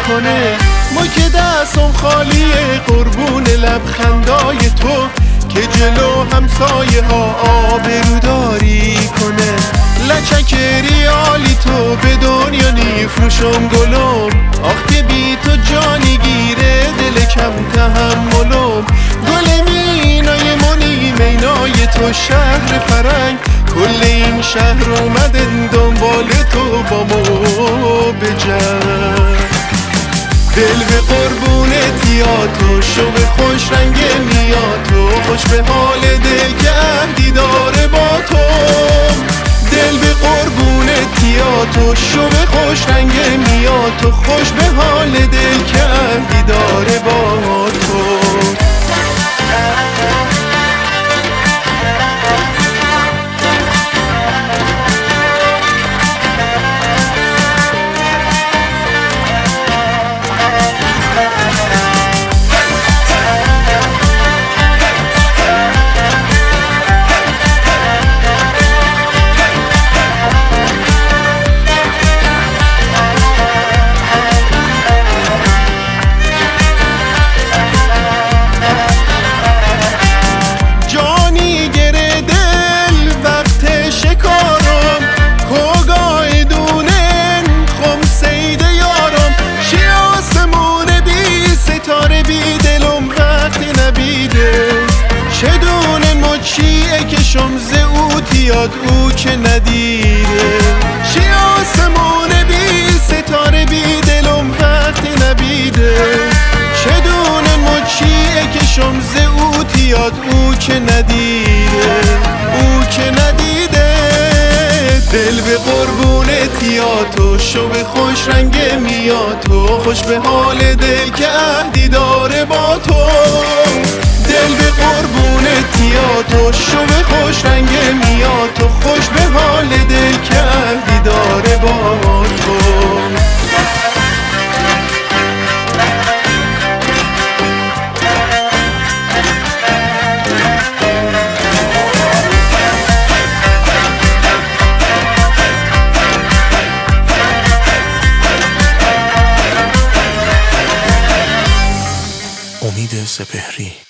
کنه. ما که دستم خالیه قربون لبخندای تو که جلو همسایه ها آبروداری کنه. لچک ریالی تو به دنیا نیفروشم گلم، آخ که بی تو جانی گیره دل کم تحملم. گل مینای منی مینای تو شهر فرنگ، کل این شهر اومدن دنبال تو با ما بجنگ. دل به قربونت یا تو شو به خوش رنگ میاد تو، خوش به حال دل که عهدی داره با تو. دل به قربونت یا تو شو به خوش رنگ میاد تو، خوش به حال دل که عهدی داره با تو. شمز او تیاد او که ندیده، چی آسمون بی ستاره بی دلم وقت نبیده. چه دونه مچیه که شمز او تیاد او که ندیده، او که ندیده. دل به قربونت یا تو شو به خوش رنگ میاد تو، خوش به حال دل که عهدی داره با تو. دل به قربونت یا تو شو به خوش رنگ میاد تو، خوش به حال دل که عهدی داره با تو. امید سپهری.